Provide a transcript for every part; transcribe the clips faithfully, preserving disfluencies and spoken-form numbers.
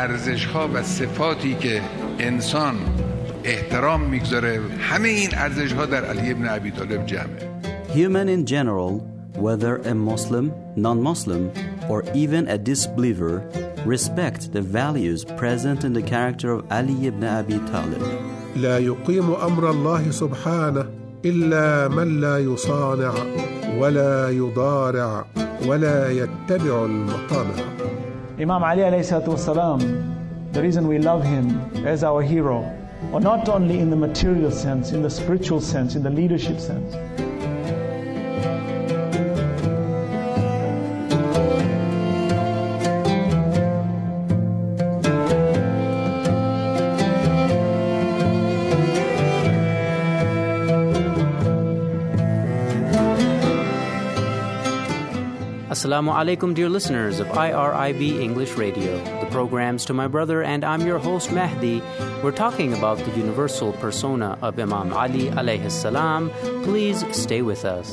ارزش‌ها و صفاتی که انسان احترام میگذاره، همه این ارزش‌ها در علی ابن ابی طالب جمعه. Human in general, whether a Muslim, non-Muslim, or even a disbeliever, respect the values present in the character of Ali ibn Abi Talib. لا يقيم أمر الله سبحانه إلا من لا يصانع ولا يضارع ولا يتبع المطامع. Imam Ali alayhi salatu wasalam, the reason we love him as our hero, or not only in the material sense, in the spiritual sense, in the leadership sense. Assalamu alaikum, dear listeners of I R I B English Radio, the programs to my brother, and I'm your host Mahdi. We're talking about the universal persona of Imam Ali alayhi salam. Please stay with us.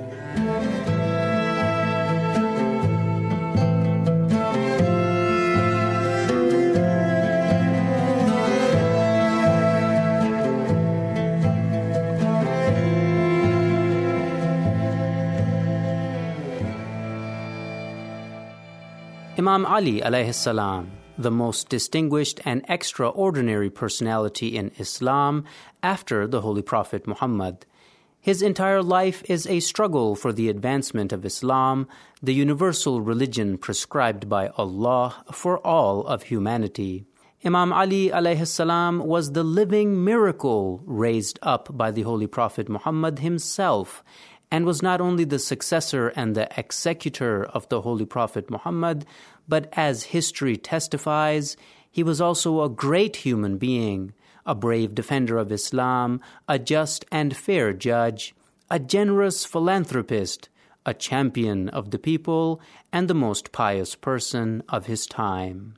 Imam Ali alayhi salam, the most distinguished and extraordinary personality in Islam after the Holy Prophet Muhammad. His entire life is a struggle for the advancement of Islam, the universal religion prescribed by Allah for all of humanity. Imam Ali alayhi salam was the living miracle raised up by the Holy Prophet Muhammad himself, and was not only the successor and the executor of the Holy Prophet Muhammad, but as history testifies, he was also a great human being, a brave defender of Islam, a just and fair judge, a generous philanthropist, a champion of the people, and the most pious person of his time.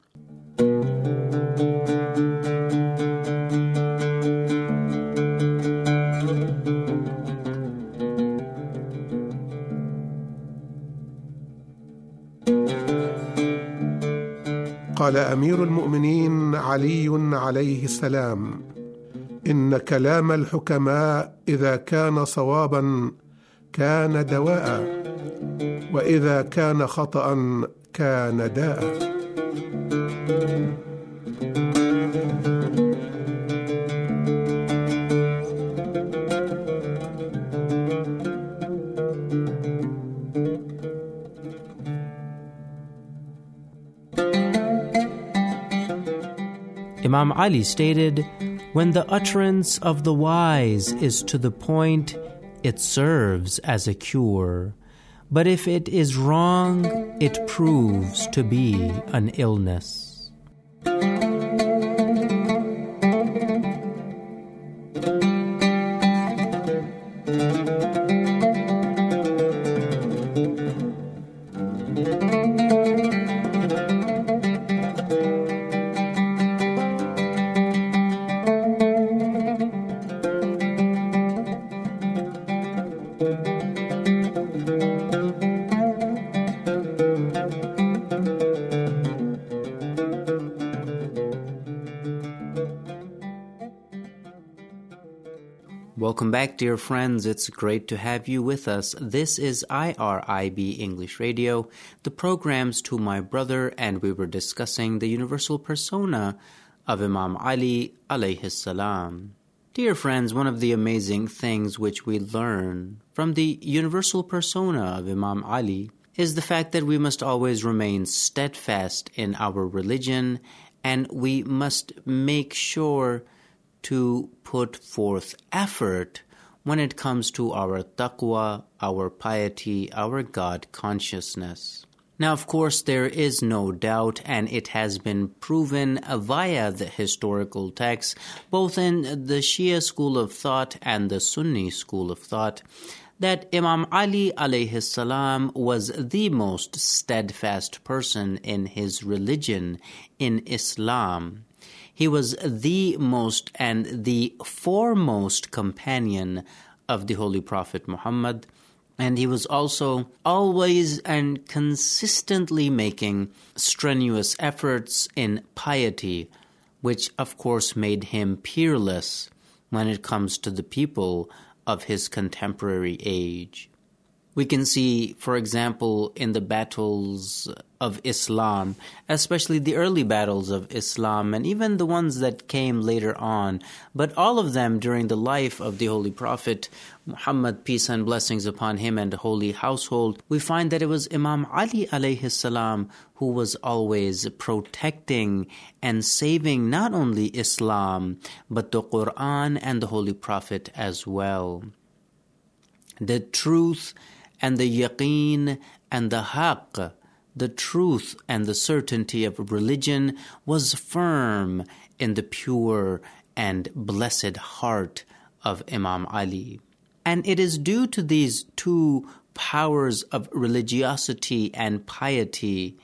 قال أمير المؤمنين علي عليه السلام: إن كلام الحكماء إذا كان صوابا كان دواء، وإذا كان خطأ كان داء. Imam Ali stated, "When the utterance of the wise is to the point, it serves as a cure. But if it is wrong, it proves to be an illness." Welcome back, dear friends. It's great to have you with us. This is I R I B English Radio, the programs to my brother, and we were discussing the universal persona of Imam Ali alayhi salam. Dear friends, one of the amazing things which we learn from the universal persona of Imam Ali is the fact that we must always remain steadfast in our religion, and we must make sure to put forth effort when it comes to our taqwa, our piety, our God consciousness. Now, of course, there is no doubt, and it has been proven via the historical texts, both in the Shia school of thought and the Sunni school of thought, that Imam Ali alayhi salam was the most steadfast person in his religion, in Islam. He was the most and the foremost companion of the Holy Prophet Muhammad, And he was also always and consistently making strenuous efforts in piety, which of course made him peerless when it comes to the people of his contemporary age. We can see, for example, in the battles of Islam, especially the early battles of Islam and even the ones that came later on, but all of them during the life of the Holy Prophet Muhammad, peace and blessings upon him and the holy household, we find that it was Imam Ali alayhi salam who was always protecting and saving not only Islam, but the Quran and the Holy Prophet as well. The truth and the yaqeen and the haqq, the truth and the certainty of religion was firm in the pure and blessed heart of Imam Ali. And it is due to these two powers of religiosity and piety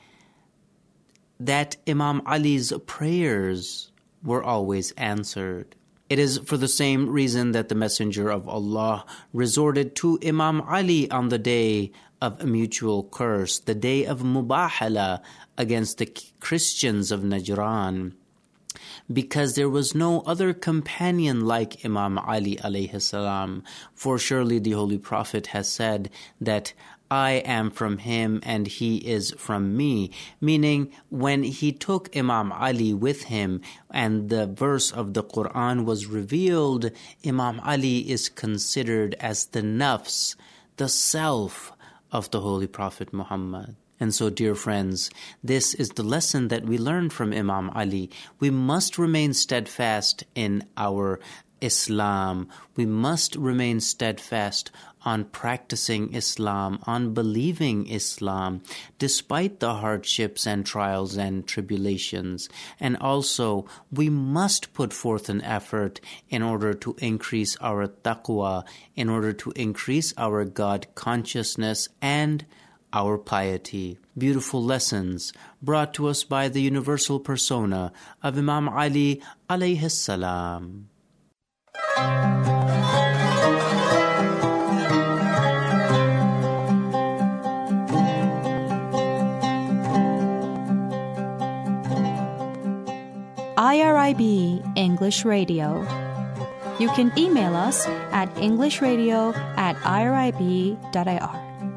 that Imam Ali's prayers were always answered. It is for the same reason that the Messenger of Allah resorted to Imam Ali on the day of mutual curse, the day of Mubahala against the Christians of Najran, because there was no other companion like Imam Ali alayhi salam. For surely the Holy Prophet has said that I am from him and he is from me, meaning when he took Imam Ali with him and the verse of the Quran was revealed, Imam Ali is considered as the nafs, the self of the Holy Prophet Muhammad. And so, dear friends, this is the lesson that we learn from Imam Ali. We must remain steadfast in our Islam. We must remain steadfast on practicing Islam, on believing Islam, despite the hardships and trials and tribulations. And also, we must put forth an effort in order to increase our taqwa, in order to increase our God consciousness and our piety. Beautiful lessons brought to us by the universal persona of Imam Ali alayhi salam. I R I B English Radio. You can email us at englishradio at irib.ir.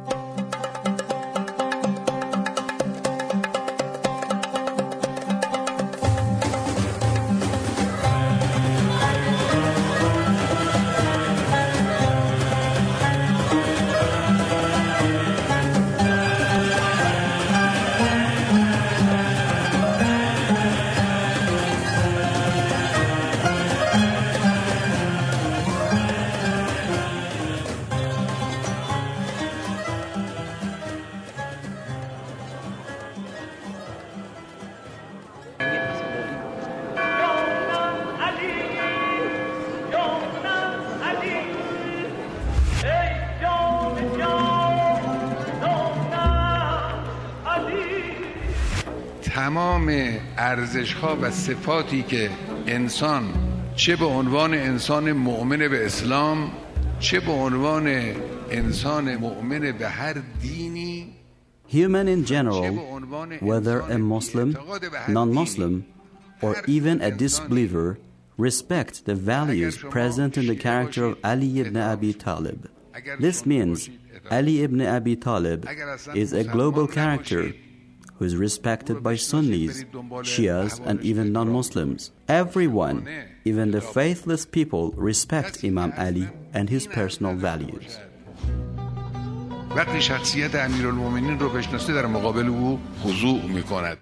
تمام ارزش‌ها و صفاتی که انسان چه به عنوان انسان مؤمن به اسلام چه به عنوان انسان مؤمن به هر دینی Human in general, whether a Muslim, non-Muslim, or even a disbeliever, respect the values present in the character of Ali ibn Abi Talib. This means Ali ibn Abi Talib is a global character who is respected by Sunnis, Shias, and even non-Muslims. Everyone, even the faithless people, respect Imam Ali and his personal values. وقتی شخصیت امیرالمومنین رو بشناسه در مقابل او خضوع میکند.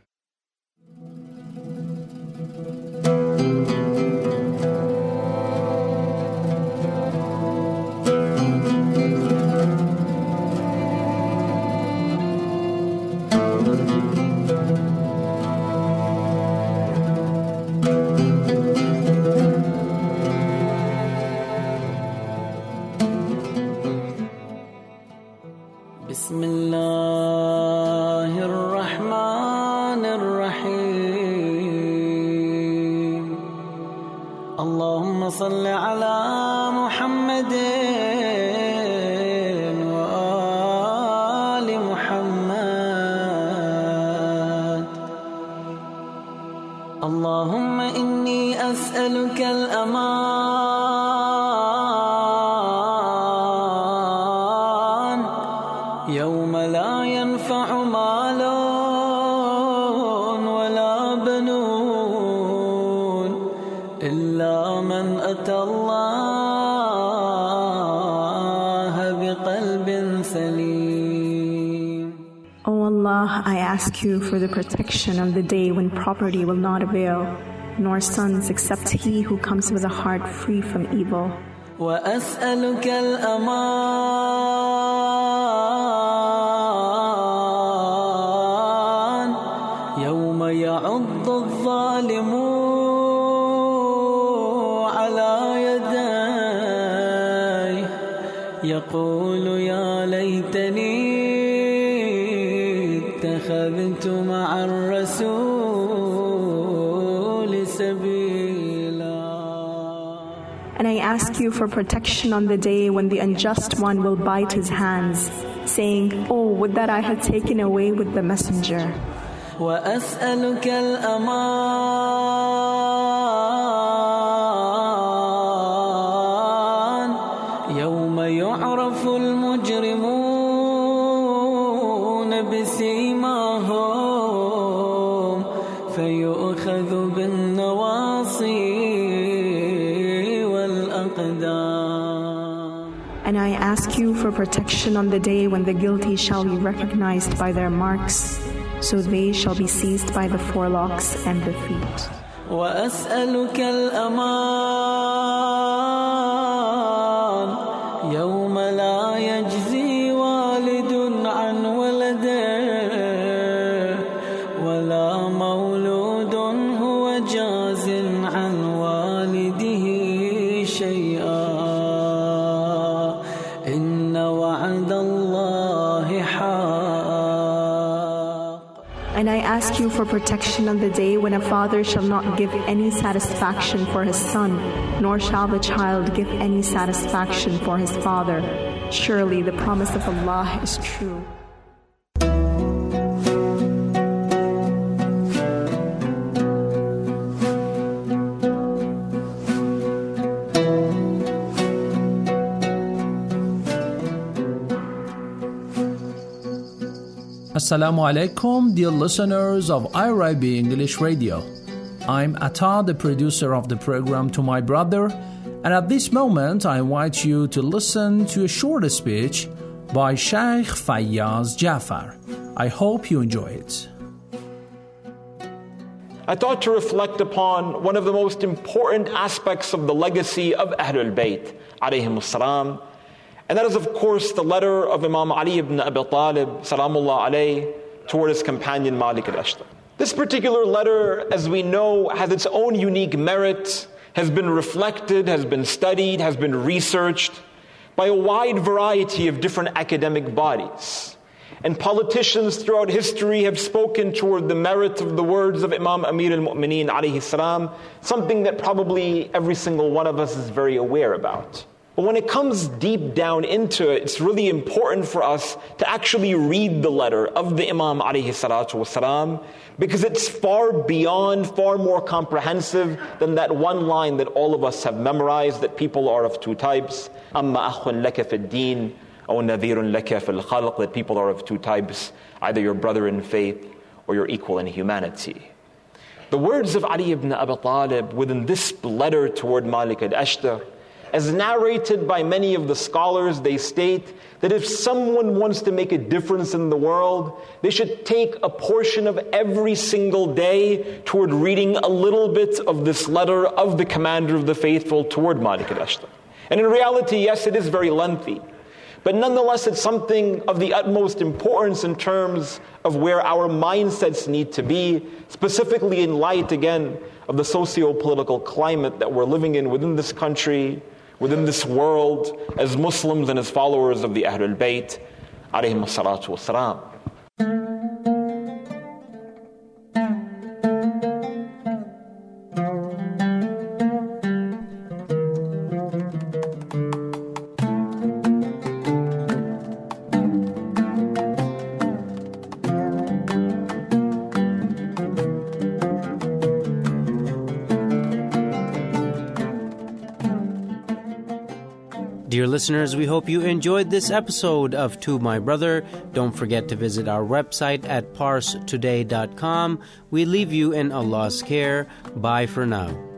بسم الله الرحمن الرحيم اللهم صل على محمد وآل اللهم إني أسألك الأمان يوم لا ينفع مال ولا بنون إلا من أتى الله بقلب سليم. O Allah, I ask you for the protection of the day when property will not avail, nor sons except he who comes with a heart free from evil. وأسألك الأمان يوم يعض الظالم على يديه يقول يا ليتني اتخذت مع الرسول سبيلا. And I ask you for protection on the day when the unjust one will bite his hands, saying, Oh, would that I had taken away with the messenger. وأسألك الأمان يوم يعرف المجرمون بسيماهم فيؤخذ بالنواصي والأقدام. And I ask you for protection on the day when the guilty shall be recognized by their marks, so they shall be seized by the forelocks and the feet. وأسألك الأمان يوم لا يجزي والد عن ولده ولا مولود هو جاز عن والده شيئا إن وعد الله حق. And I ask you for protection on the day when a father shall not give any satisfaction for his son, nor shall the child give any satisfaction for his father. Surely the promise of Allah is true. Assalamu alaikum, dear listeners of I R I B English Radio. I'm Atta, the producer of the program To My Brother, and at this moment I invite you to listen to a short speech by Sheikh Fayyaz Jafar. I hope you enjoy it. I thought to reflect upon one of the most important aspects of the legacy of Ahlul Bayt, alayhimus salam. And that is, of course, the letter of Imam Ali ibn Abi Talib, salamullah alayh, toward his companion Malik al-Ashtar. This particular letter, as we know, has its own unique merit, has been reflected, has been studied, has been researched by a wide variety of different academic bodies. And politicians throughout history have spoken toward the merit of the words of Imam Amir al-Mu'mineen alayhi salam, something that probably every single one of us is very aware about. But when it comes deep down into it, it's really important for us to actually read the letter of the Imam alayhi salatu wasalam, because it's far beyond, far more comprehensive than that one line that all of us have memorized, that people are of two types. Amma akhun laka fi ad-din, aw nadhirun laka fi al-khalq, that people are of two types, either your brother in faith or your equal in humanity. The words of Ali ibn Abi Talib within this letter toward Malik al-Ashtar, as narrated by many of the scholars, they state that if someone wants to make a difference in the world, they should take a portion of every single day toward reading a little bit of this letter of the commander of the faithful toward Malik al-Ashtar. And in reality, yes, it is very lengthy, but nonetheless it's something of the utmost importance in terms of where our mindsets need to be, specifically in light, again, of the socio-political climate that we're living in within this country, within this world, as Muslims and as followers of the Ahlul Bayt, alayhim as-salatu was-salam. Dear listeners, we hope you enjoyed this episode of To My Brother. Don't forget to visit our website at parse today dot com. We leave you in Allah's care. Bye for now.